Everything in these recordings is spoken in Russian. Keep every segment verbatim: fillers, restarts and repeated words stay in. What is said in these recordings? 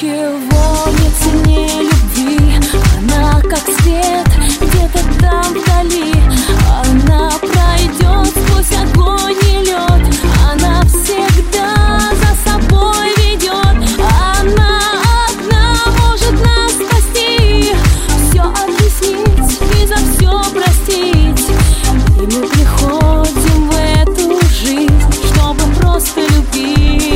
Ничего не ценнее любви. Она как свет где-то там вдали. Она пройдет сквозь огонь и лед. Она всегда за собой ведет. Она одна может нас спасти, все объяснить и за все простить. И мы приходим в эту жизнь, чтобы просто любить.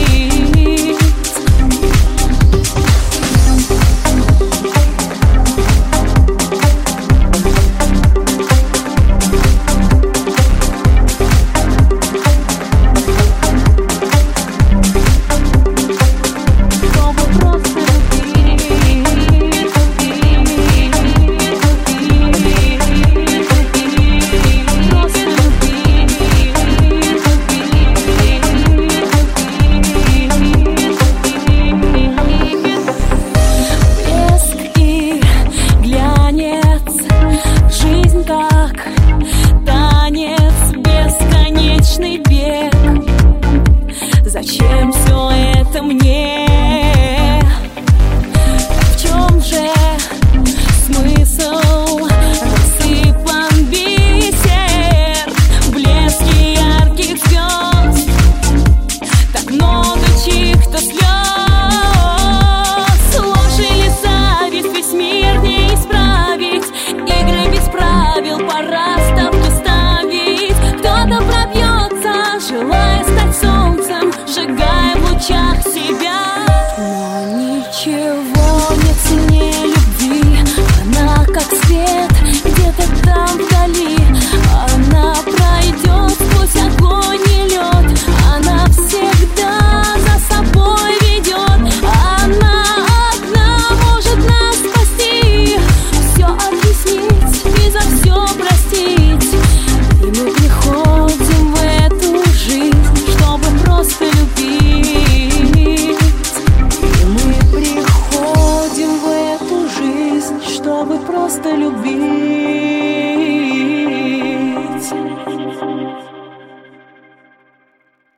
Зачем все это мне? В чем же смысл? Рассыпан бисер в блеске ярких звезд. Так много чьих-то слез. Ложь или зависть, весь мир не исправить. Игры без правил, пора ставки ставить. Кто-то пробьется, желая стать солнцем, сжигая в лучах себя. Но ничего не ценнее любви. Она как свет где-то там вдали. Она пройдет сквозь огонь и лед. Она всегда за собой ведет. Она одна может нас спасти, все объяснить и за все простить.